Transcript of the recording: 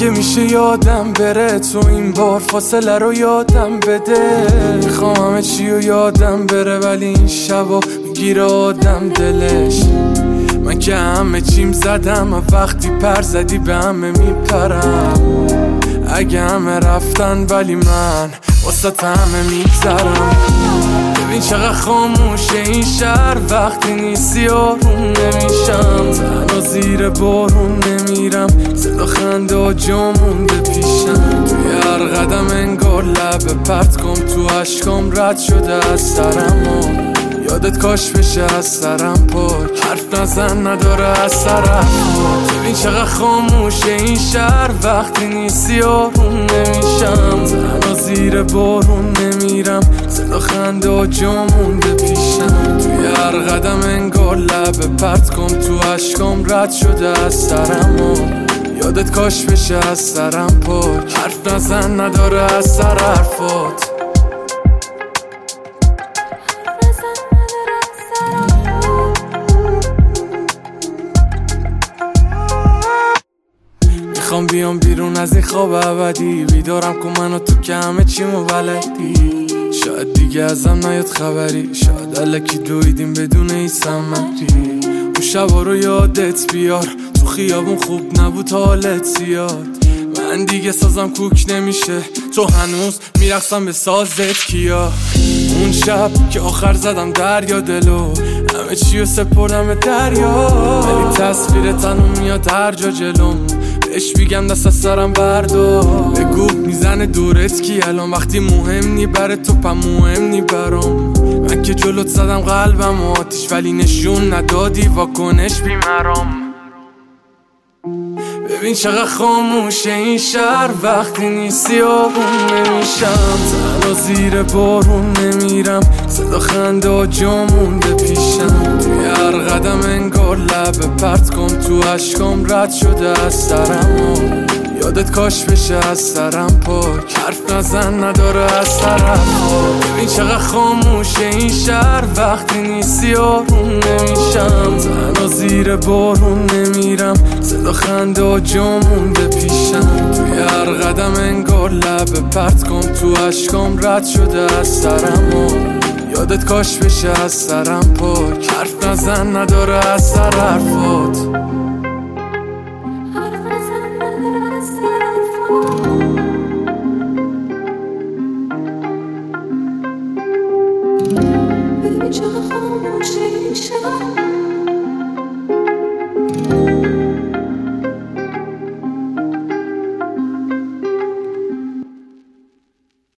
مگه میشه یادم بره؟ تو این بار فاصله رو یادم بده. میخوام همه چی رو یادم بره ولی این شبا میگیره آدم دلش. من که همه چیم زدم و وقتی پر زدی به همه میپرم. اگه همه رفتن ولی من واسه همه میگذرم. ببین چقدر خاموشه این شهر وقتی نیستی آروم نمیشم. تنها زیر بارون نمیرم، صدا خنده ها جا مونده پیشم. توی هر قدم انگار لبه پرت کن تو عشقام رد شده از سرم و یادت کاش بشه از سرم پاک. حرف نزن نداره از طرف. ببین چقدر خاموشه این شهر وقتی نیستی آروم نمیشم. تنها زیر بارون نمیرم، صدا خنده ها جا مونده پیشم. توی هر قدم انگار لبه پرت کن تو عشقام رد شده از سرم و یادت کاش بشه از سرم پاک. حرف نزن نداره از طرفات. میخوام بیام بیرون از این خواب ابدی. بیدارم کن منو تو که همه چیمو بلدی. شاید دیگه ازم نیاد خبری، شاید الکی دویدیم بدون ای ثمری. اون شبا رو یادت بیار، تو خیابون خوب نبود حالت زیاد. من دیگه سازم کوک نمیشه، تو هنوز میرقصم به سازت کیا. اون شب که آخر زدم دریا دلو، همه چیو سپردم به دریا. ولی تصویر تنو میاد هر جا جلوم، بهش میگم دست از سرم بردار. بگو میزنه دورت کی الان وقتی مهم نی بره تو پا مهم نی برام. من که جلوت زدم قلبم آتیش ولی نشون ندادی واکنش بیمرام. ببین چقدر خاموشه این شهر وقتی نیستی آروم نمیشم. تنها زیر بارون نمیرم، صدا خنده ها جا مونده پیشم. توی هر قدم انگار لبه پرت کن تو عشقام رد شده از سرم و یادت کاش بشه از سرم پاک. حرف نزن نداره از طرف. ببین چقدر خاموشه این شهر وقتی نیستی آروم نمیشم. تنها زیر بارون نمیرم، صدا خنده ها جا مونده پیشم. توی هر قدم انگار لبه پرت کن تو عشقام رد شده از سرم و یادت کاش بشه از سرم پاک. حرف نزن نداره از طرفات. ببین چقدر خاموشه این شهر